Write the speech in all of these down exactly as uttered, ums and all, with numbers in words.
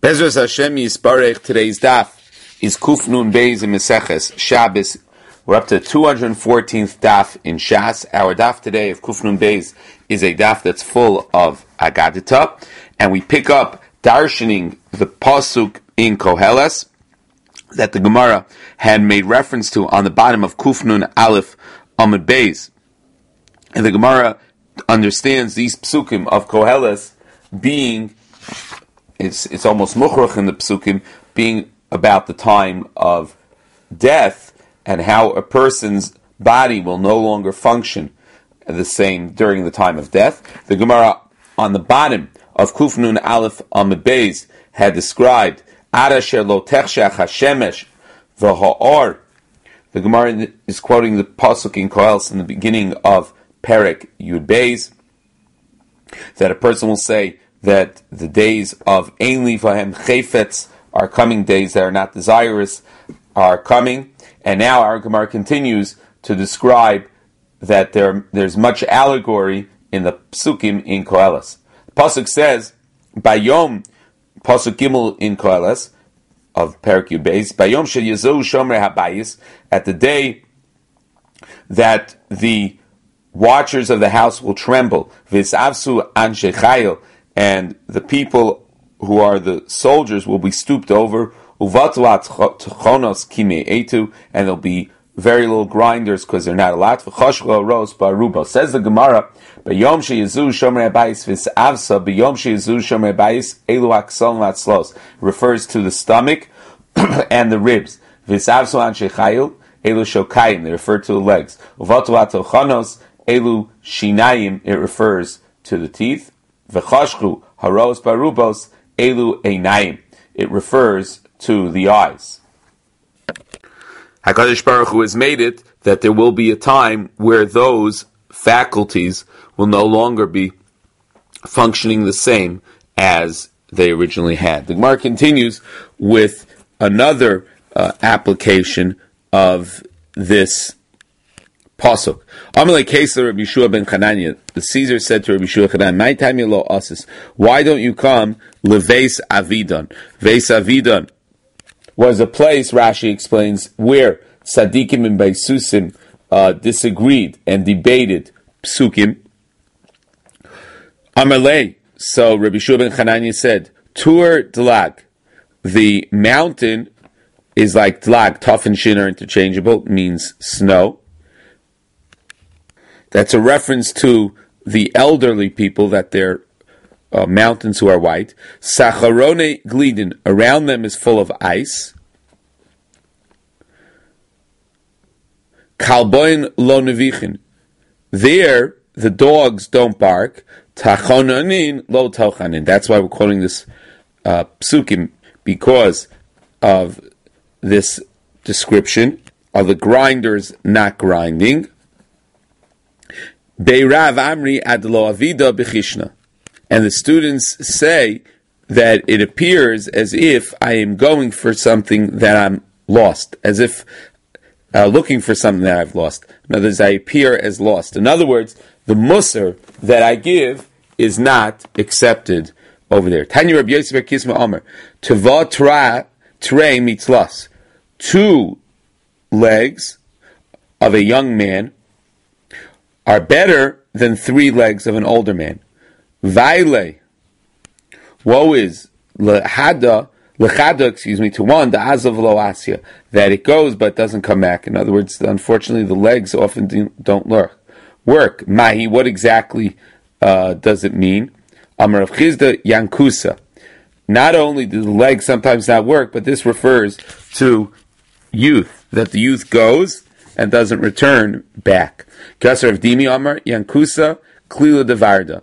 Bezras Hashem Yisparech. Today's daf is Kuf Nun Beis in Meseches Shabbos. We're up to two hundred fourteenth daf in Shas. Our daf today of Kuf Nun Beis is a daf that's full of Agadita, and we pick up darshaning the pasuk in Koheles that the Gemara had made reference to on the bottom of Kuf Nun Aleph Amud Beis, and the Gemara understands these psukim of Koheles being It's it's almost mukhrach in the psukim being about the time of death and how a person's body will no longer function the same during the time of death. The Gemara on the bottom of Kuf Nun Aleph Amud Beis had described Ad asher lo techshach hashemesh v'ha'or. The Gemara is quoting the pasuk in Koheles in the beginning of Perek Yud Beis that a person will say that the days of Ein Li Vahem Chayfetz are coming, days that are not desirous are coming. And now our Gemara continues to describe that there there's much allegory in the Psukim in Koheles. The Pasuk says, Bayom, Pasuk Gimel in Koheles, of Perek Yud Beis, Bayom Shel Yezu Shomer HaBayis, at the day that the watchers of the house will tremble, V'isavsu Anshe Chayil, and the people who are the soldiers will be stooped over, uvatlat chonos kime etu, and there'll be very little grinders because they're not allowed. V'choshlo ros baruba. Says the Gemara, b'yom sheyizu shomer abayis v'savsa b'yom sheyizu shomer abayis elu aksol matzlos, refers to the stomach and the ribs. V'savso anshe chayil elu shokayim, they refer to the legs. Uvatlat chonos elu shinayim, it refers to the teeth. V'chashchu haros barubos elu einayim, it refers to the eyes. HaKadosh Baruch Hu has made it that there will be a time where those faculties will no longer be functioning the same as they originally had. The Gemara continues with another uh, application of this pasuk. Amalei Kesler Rabbi Yeshua ben Chananya. The Caesar said to Rabbi Yeshua Chananya, "My time you lo asis. Why don't you come leveis avidon? Veis avidon was a place, Rashi explains, where tzaddikim and beisusim uh, disagreed and debated psukim. Amalei. So Rabbi Yeshua ben Chananya said, Tur Dlag. The mountain is like Dlag. Taf and Shin are interchangeable. It means snow. That's a reference to the elderly people, that they're uh, mountains who are white. Sacharone glidin, around them is full of ice. Kalboin lo nevichin, there the dogs don't bark. Tachonanin lo tochanin. That's why we're quoting this uh, psukim, because of this description of the grinders not grinding. Beirav Amri Adlo Avida Bechishna. And the students say that it appears as if I am going for something that I'm lost, as if uh, looking for something that I've lost. In other words, I appear as lost. In other words, the musar that I give is not accepted over there. Tanya Rabbi Yosef Kisma Omer, Teva Tra Trei Mitzlas. Two legs of a young man are better than three legs of an older man. Vaile, woe is lechada, lechada, excuse me, to one the azav lo asya, that it goes but doesn't come back. In other words, unfortunately, the legs often do, don't work. Work mahi. What exactly uh, does it mean? Amar Rav Chizda yankusa. Not only do the legs sometimes not work, but this refers to youth, that the youth goes and doesn't return back. Kasar of Dimi Amar, Yankusa, Klila Devarda.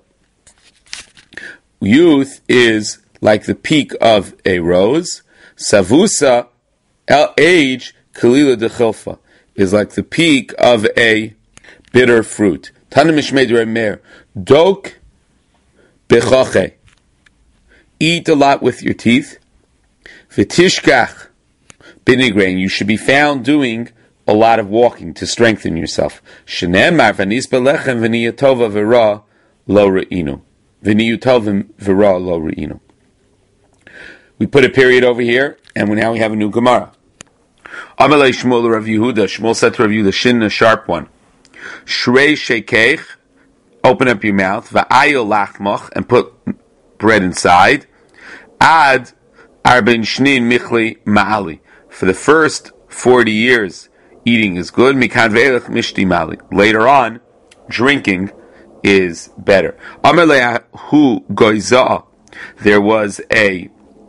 Youth is like the peak of a rose. Savusa, age, Kalila de Chilfa, is like the peak of a bitter fruit. Tana Mishmei Remer, Dok Bechoche. Eat a lot with your teeth. V'tishkach Binigrain, you should be found doing a lot of walking to strengthen yourself. Shenemar v'nis belechem v'niyatova v'ra lo re'inu. V'niyutovim v'ra lo re'inu. We put a period over here, and we, now we have a new Gemara. Amalei Shmuel Rav Yehuda. Shmuel said to Rav Yehuda, Shin, a sharp one. Shrei shekeich, open up your mouth. Va'ayil lachmach, and put bread inside. Ad arben shnin michli ma'ali. For the first forty years, eating is good. Mikan ve'elech mishti ma'ali. Later on, drinking is better. Amalei hu goizah. There was a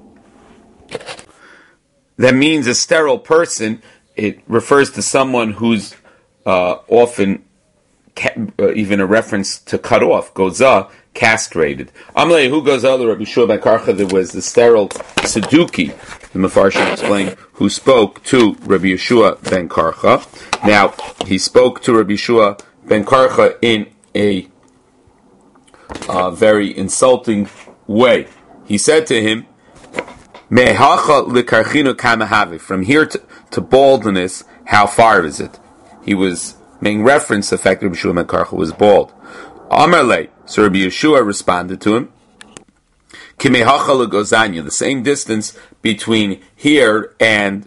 that means a sterile person. It refers to someone who's uh, often ca- uh, even a reference to cut off, goza, castrated. Amalei who goza the Rabbi Yeshua ben Karcha, there was the sterile Saduki, the Mefarshim explained, who spoke to Rabbi Yeshua ben Karcha. Now, he spoke to Rabbi Yeshua ben Karcha in a uh, very insulting way. He said to him, from here to, to baldness, how far is it? He was making reference to the fact that Rabbi Yeshua ben Karcha was bald. Amarle, so Rabbi Yeshua responded to him, the same distance between here and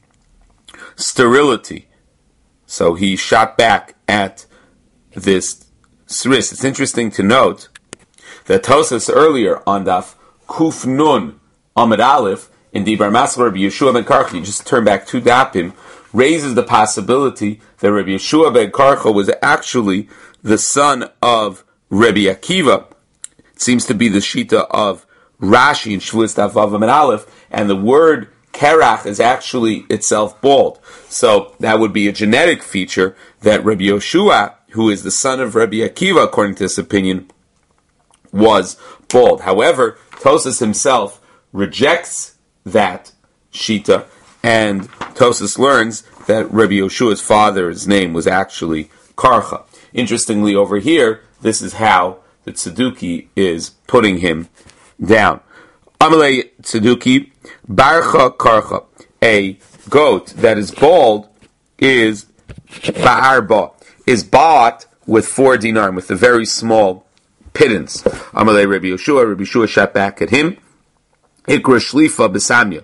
sterility. So he shot back at this sris. It's interesting to note that Tosas earlier on Daf Kuf Nun Amid Aleph, in Dibar Masal Rabbi Yeshua ben Karcha, you just turn back two dapim, raises the possibility that Rabbi Yeshua ben Karcha was actually the son of Rabbi Akiva. It seems to be the shita of Rashi in Shvuas Daf Vav Amid Aleph, and the word Kerach is actually itself bald. So that would be a genetic feature that Rabbi Yeshua, who is the son of Rabbi Akiva, according to this opinion, was bald. However, Tosas himself rejects that shita, and Tosas learns that Rabbi Yeshua's father's name was actually Karcha. Interestingly, over here, this is how the Tzeduki is putting him down. Amalei Tzeduki, Barcha Karcha, a goat that is bald is Ba'arba, is bought with four dinar, with a very small pittance. Amalei Rabbi Yeshua, Rabbi Yeshua shot back at him. Ikra shlifa b'samya,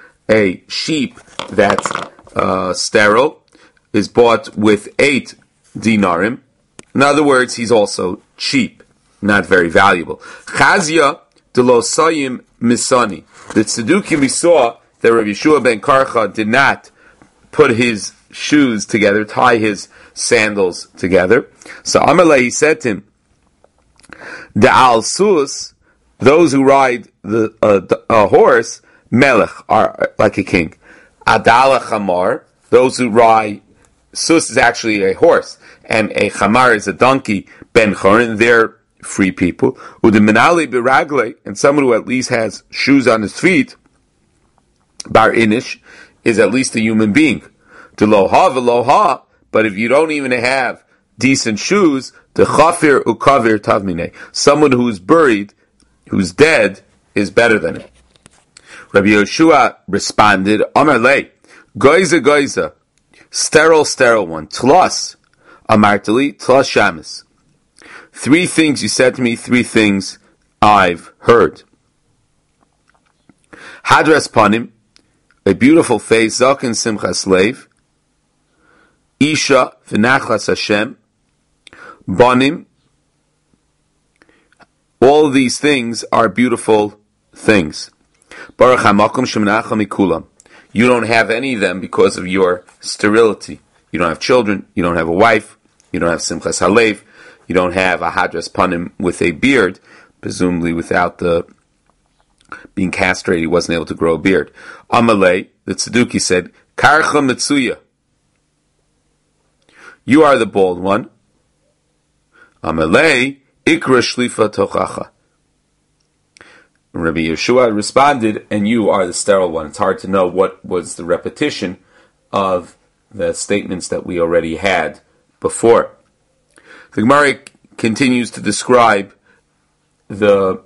a sheep that's uh, sterile, is bought with eight dinarim. In other words, he's also cheap, not very valuable. Chazia delo sayim misani. The Tzedukim, we saw that Rabbi Yeshua ben Karcha did not put his shoes together, tie his sandals together. So Amalei, he said to him, the al sus, those who ride the uh, a horse, melech, are like a king. Adala chamar, those who ride, sus is actually a horse, and a chamar is a donkey, ben chorin, they're free people. Udeminali biragle, and someone who at least has shoes on his feet, bar inish, is at least a human being. To loha v'loha, but if you don't even have decent shoes, the chafir ukavir tavmine, someone who's buried, who's dead, is better than him. Rabbi Yeshua responded, Amar lei, goiza goiza, sterile, sterile one, tlos, amartali, tlos shamis. Three things you said to me, three things I've heard. Hadras panim, a beautiful face, zaken simchas leiv, isha v'nachlas Hashem, banim. All these things are beautiful things. Baruch hamakom shemenachal mikulam. You don't have any of them because of your sterility. You don't have children, you don't have a wife, you don't have simchas halev, you don't have a hadras panim with a beard, presumably without the being castrated, he wasn't able to grow a beard. Amalei, the Tzeduki said, Karcha Metsuya, you are the bald one. Amalei, Ikra Shlifa Tochacha. Rabbi Yeshua responded, and you are the sterile one. It's hard to know what was the repetition of the statements that we already had before. The Gemara continues to describe the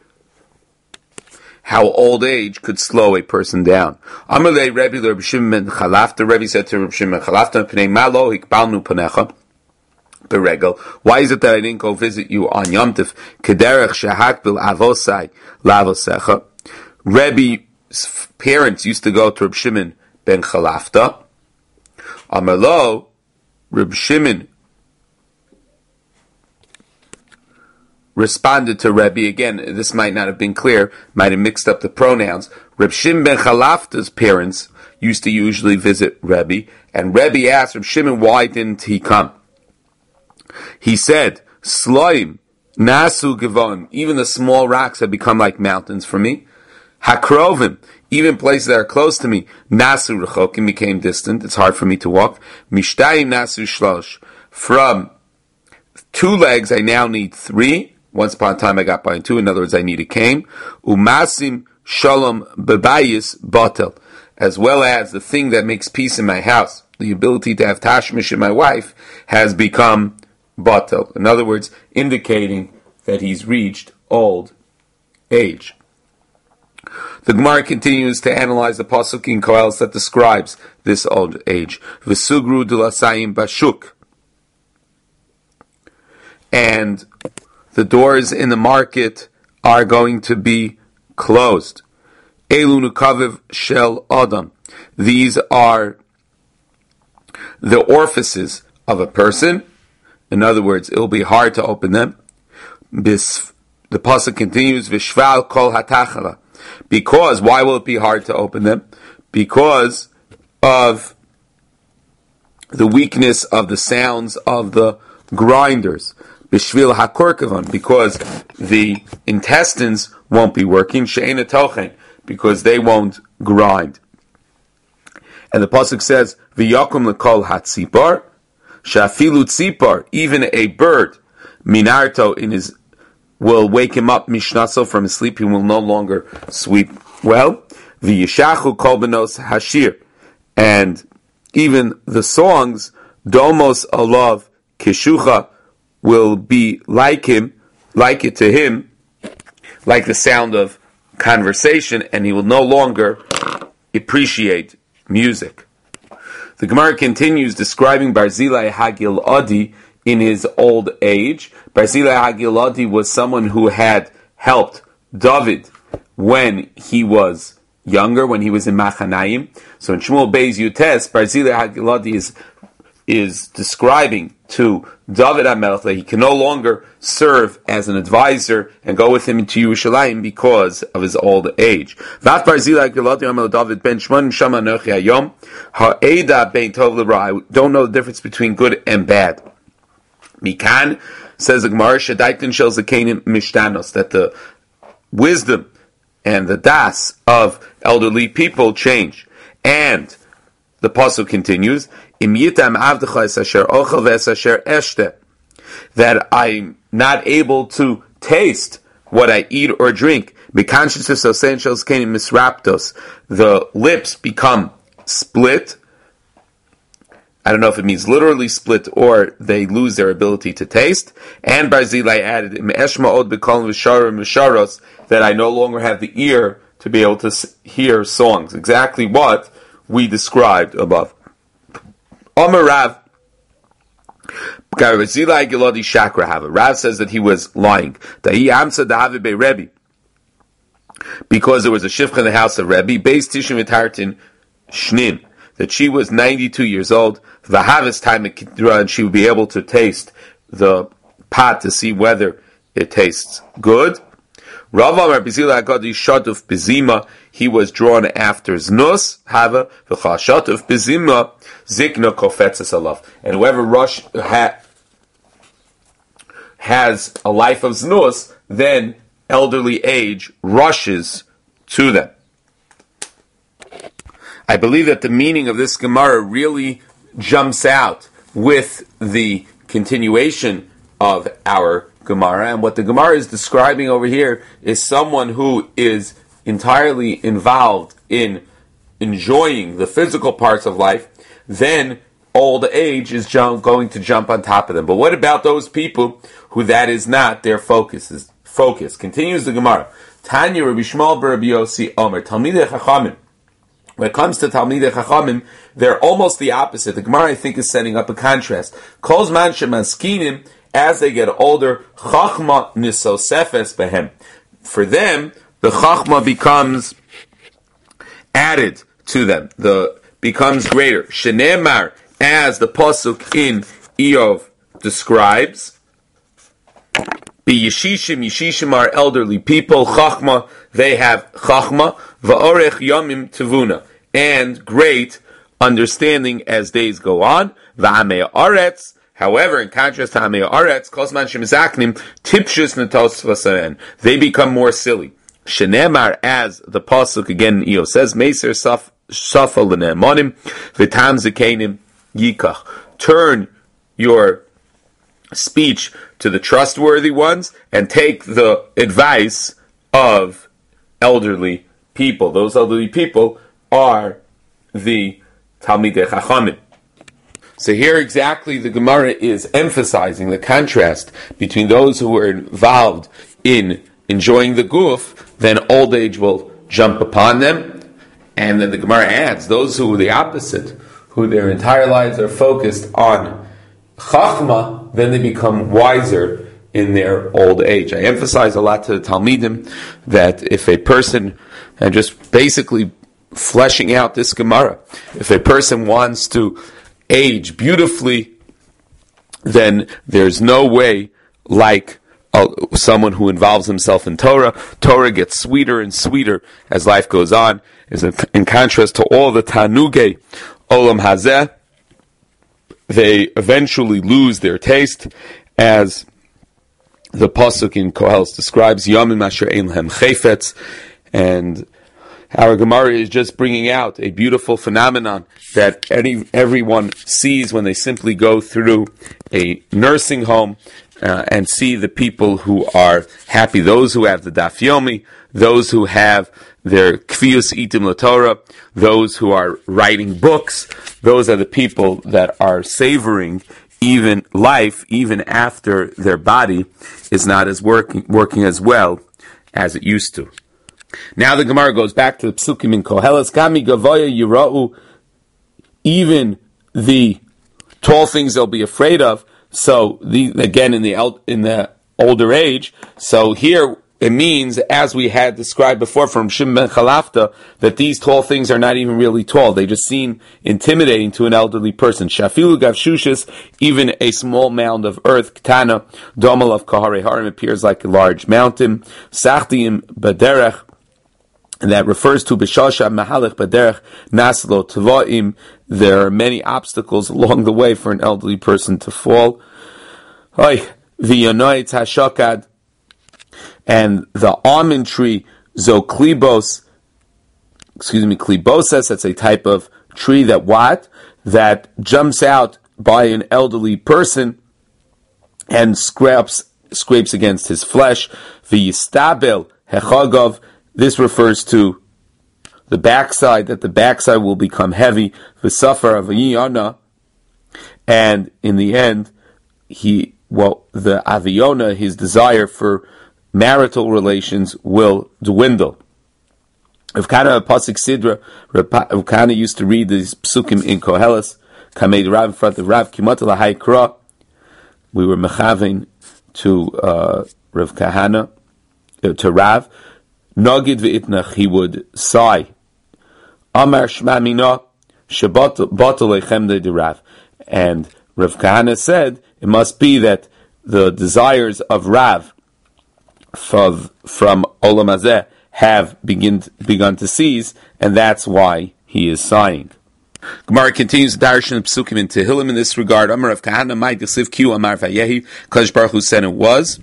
how old age could slow a person down. Amalei Rebbe Rabbi Shimon ben Chalafta. Rebbe said to Rabbi Shimon ben Chalafta, "Pnei malo hikbalnu panecha beregel." Why is it that I didn't go visit you on Yom Tov? Kederech shehak bil avosai lavosecha. Rebbe parents used to go to Reb Shimon ben Chalafta. Amalo, Reb Shimon responded to Rebbe. Again, this might not have been clear, might have mixed up the pronouns. Reb Shimon ben Chalafta's parents used to usually visit Rebbe, and Rebbe asked Reb Shimon, why didn't he come? He said, Sloim, Nasu Gevon, even the small rocks have become like mountains for me. Hakrovim, even places that are close to me, Nasu Rechokim, became distant. It's hard for me to walk. Mishtayim Nasu Shlosh, from two legs I now need three. Once upon a time I got by two. In other words, I need a cane. Umasim Shalom Bebayis Batel, as well as the thing that makes peace in my house, the ability to have tashmish in my wife, has become batel. In other words, indicating that he's reached old age. The Gemara continues to analyze the pasuk in Koheles that describes this old age. V'sugru d'lasayim bashuk, and the doors in the market are going to be closed. Elu nukaviv shel adam. These are the orifices of a person. In other words, it will be hard to open them. This, the pasuk continues, Vishval kol hatachala. Because, why will it be hard to open them? Because of the weakness of the sounds of the grinders. Bishvil hakorkavan, because the intestines won't be working. She'ena tochen, because they won't grind. And the pasuk says, V'yakum lekol hatzipar, shafilu tzipar, even a bird, minarto, in his, will wake him up, mishnaso, from his sleep, he will no longer sweep well. V'yishachu kol benos hashir, and even the songs, domos alav kishucha, will be like him, like it to him, like the sound of conversation, and he will no longer appreciate music. The Gemara continues describing Barzilai Hagiladi in his old age. Barzilai Hagiladi was someone who had helped David when he was younger, when he was in Machanayim. So in Shmuel Beis Yutes, Barzilai Hagiladi is is describing to David HaMelech that he can no longer serve as an advisor and go with him into Yerushalayim because of his old age. Vat Barzilai Hagiladi Amel David ben Shmonim Shama Nochi Hayom Ha'eda ben Tov L'Ra. I don't know the difference between good and bad. Mikan, says the Gemara, Shadaitin Shel Zakenim Mishtanos, that the wisdom and the das of elderly people change. And the pasuk continues, that I'm not able to taste what I eat or drink. The lips become split. I don't know if it means literally split or they lose their ability to taste. And Barzilai added, that I no longer have the ear to be able to hear songs. Exactly what we described above. Omer Rav, Rav says that he was lying. Because there was a shivcha in the house of Rebbe, based Tishim Tartin Shnin, that she was ninety-two years old, Vahavis time and she would be able to taste the pot to see whether it tastes good. Rav Amar Bizila Agadi Shaduf Bizima, he was drawn after Znus, Hava, V'chashaduf Bizima, Zikna Kofetzes Alav. And whoever rush, ha, has a life of Znus, then elderly age rushes to them. I believe that the meaning of this Gemara really jumps out with the continuation of our Gemara, and what the Gemara is describing over here is someone who is entirely involved in enjoying the physical parts of life, then old age is jump, going to jump on top of them. But what about those people who that is not their focus? Is focus. Continues the Gemara. Tanya Rabbi Shmuel bar Rabbi Yossi Omer Talmidei Chachamim. When it comes to Talmidei Chachamim, they're almost the opposite. The Gemara, I think, is setting up a contrast. Kol zman shemaskinim, as they get older, Chachma nisosefes behem. For them, the Chachma becomes added to them. The becomes greater. Shenemar, as the pasuk in Eov describes, Be Yeshishim, Yeshishim are elderly people, Chachma, they have Chachma, Va'orech Yomim Tevuna, and great understanding as days go on, Va'amei Aretz. However, in contrast to Amei Aretz, Kosman Shemizaknim, Tipshus Natos Vasaen, they become more silly. Shenemar, as the pasuk again in Eov says, Meser Saf Safa L'Ne'emonim, V'tam Zekenim Yikach. Turn your speech to the trustworthy ones and take the advice of elderly people. Those elderly people are the Talmidei Chachamim. So here exactly the Gemara is emphasizing the contrast between those who are involved in enjoying the guf, then old age will jump upon them, and then the Gemara adds, those who are the opposite, who their entire lives are focused on Chachma, then they become wiser in their old age. I emphasize a lot to the Talmidim that if a person, and just basically fleshing out this Gemara, if a person wants to age beautifully, then there's no way like uh, someone who involves himself in Torah. Torah gets sweeter and sweeter as life goes on, is in contrast to all the Tanugei Olam Hazeh. They eventually lose their taste, as the pasuk in Koheles describes, Yomim asher ein lehem chayfetz, and our Gemara is just bringing out a beautiful phenomenon that any everyone sees when they simply go through a nursing home uh, and see the people who are happy, those who have the Daf Yomi, those who have their Kfiyus Itim LaTorah, those who are writing books. Those are the people that are savoring even life, even after their body is not as working working as well as it used to. Now the Gemara goes back to the Psukim in Koheles. Kami Gavoya Yira'u, even the tall things they'll be afraid of. So the, again in the el- in the older age. So here it means, as we had described before from Shimon ben Chalafta, that these tall things are not even really tall. They just seem intimidating to an elderly person. Shafilu gavshushis, even a small mound of earth, Ktana, Domal of Kahare Harim, appears like a large mountain. Sachtiim baderech, and that refers to B'shasha Mahalech Baderech Naslo Tavoim. There are many obstacles along the way for an elderly person to fall. Oy, V'yonoitz Hashokad, and the almond tree Zoklibos, excuse me, Kliboses, that's a type of tree that what? That jumps out by an elderly person and scrapes, scrapes against his flesh. V'yistabel Hechagov, this refers to the backside, that the backside will become heavy. V'safar aviyona, and in the end, he, well, the aviyona, his desire for marital relations, will dwindle. Rav Kana Pasuk Sidra, Rav Kana used to read these psukim in Koheles. Kamed Rav in front of Rav Kimat Lahai Kra. We were mechavein to uh, Rav Kahana, uh, to Rav. Nagid ve'itnach, he would sigh. Amar Shma Mina Shabat Batal Echemde de Rav. And Rav Kahana said it must be that the desires of Rav from, from Olam Hazeh have begin, begun to cease, and that's why he is sighing. Gemara continues the Darshan Psukim in Tehillim in this regard. Amar Rav Kahana Mai Desiv Kiu Amar Vayehi. Kadosh Baruch Hu said it was.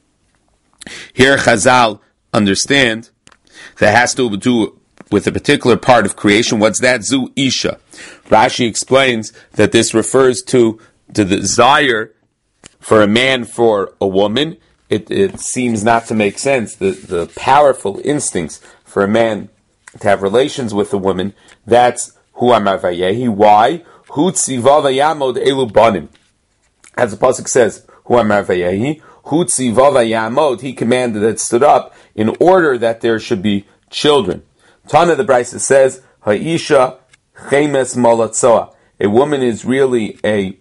Here Chazal understand that has to do with a particular part of creation. What's that? Zu Isha. Rashi explains that this refers to the desire for a man for a woman. It, it seems not to make sense. The, the powerful instincts for a man to have relations with a woman, that's Hu Amar Vayehi. Why? Hu Tziva Vayamod Elu Banim. As the pasuk says, Hu Amar Vayehi. Hu Tziva Vayamod, he commanded that stood up in order that there should be children. Tana the Brisa says, Ha'isha Chemes Malatzoa. A woman is really a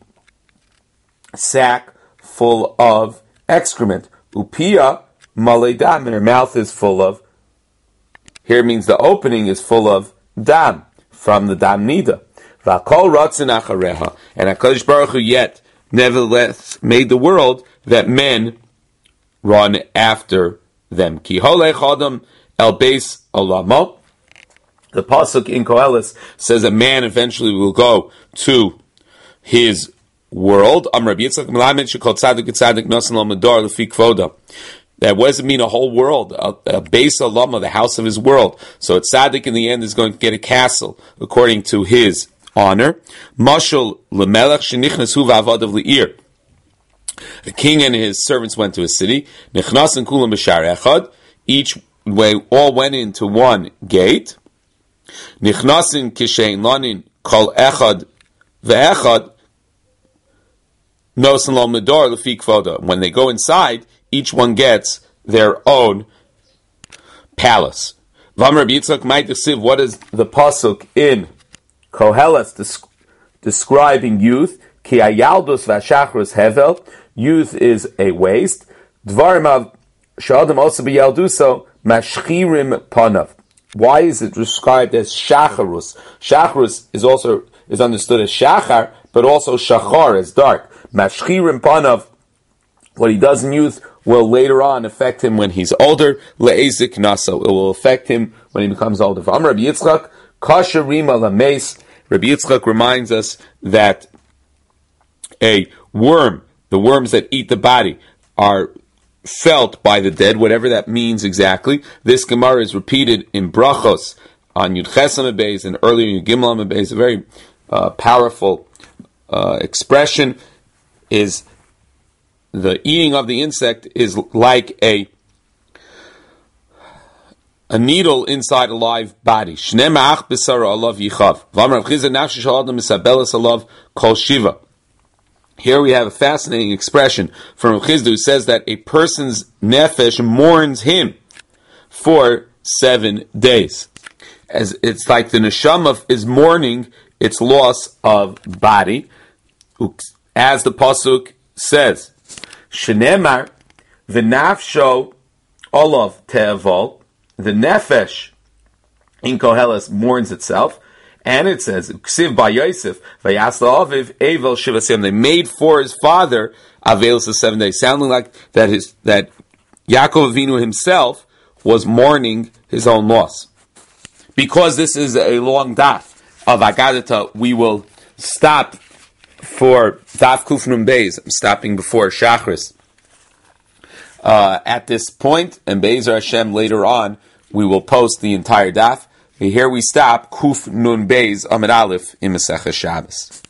sack full of excrement. Upia Maledam, and her mouth is full of, here means the opening is full of dam, from the dam nida. V'akol ratzin achareha, and HaKadosh Baruch Hu yet nevertheless made the world that men run after them. Ki holech adam el beis olamo. The pasuk in Koheles says a man eventually will go to his world. Amar Rabbi Yitzchak Melamed shekol tzadik tzadik nosan lo medor lefi kvoda. That what does it mean? A whole world, a, a beis olama, the house of his world. So a tzaddik in the end is going to get a castle according to his honor. Mashal lemelech shenichnasu v'avadav le'ir. A king and his servants went to a city. Nichnasen kulam b'shar echad. Each way, all went into one gate. Nichnasin kishein lanin kol echad ve'echad nosan lo medor lefi kvoda. When they go inside, each one gets their own palace. V'amar Yitzchak might desiv. What is the pasuk in Koheles des- describing youth? Ki ayaldus v'ashachros hevel. Youth is a waste. Dvarim av shadam also b'yalduso mashchirim panav. Why is it described as shacharus? Shacharus is also is understood as shachar, but also shachar as dark. Mashchirim panav. What he does in youth will later on affect him when he's older. Le'ezik naso. It will affect him when he becomes older. V'amar Rabbi Yitzchak kasher rima lameis. Rabbi Yitzchak reminds us that a worm, the worms that eat the body, are felt by the dead, whatever that means exactly. This Gemara is repeated in Brachos on Yud Ches Amud Beis and earlier in Yud Gimel Amud Beis. A very uh, powerful uh, expression is the eating of the insect is like a a needle inside a live body. Shne ma'ach b'sara alav yichav. V'amar Rav Chizda nafshe shel adam misabelas alav kol shiva. Here we have a fascinating expression from Rav Chizda who says that a person's nefesh mourns him for seven days. As it's like the neshama is mourning its loss of body. As the pasuk says, Shenemar v'nafsho olav te'avol. The nefesh in Koheles mourns itself, and it says, "Ksiv by Yosef v'yasla aviv evel shivasiyam." They made for his father avelos of seven days, sounding like that his that Yaakov Avinu himself was mourning his own loss. Because this is a long daf of Agadata, we will stop for daf Kuf Nun Beis. I'm stopping before Shachris uh, at this point, and Be'ezer Hashem later on we will post the entire daf. Here we stop Kuf Nun Beis Amud Aleph in Masechah Shabbos.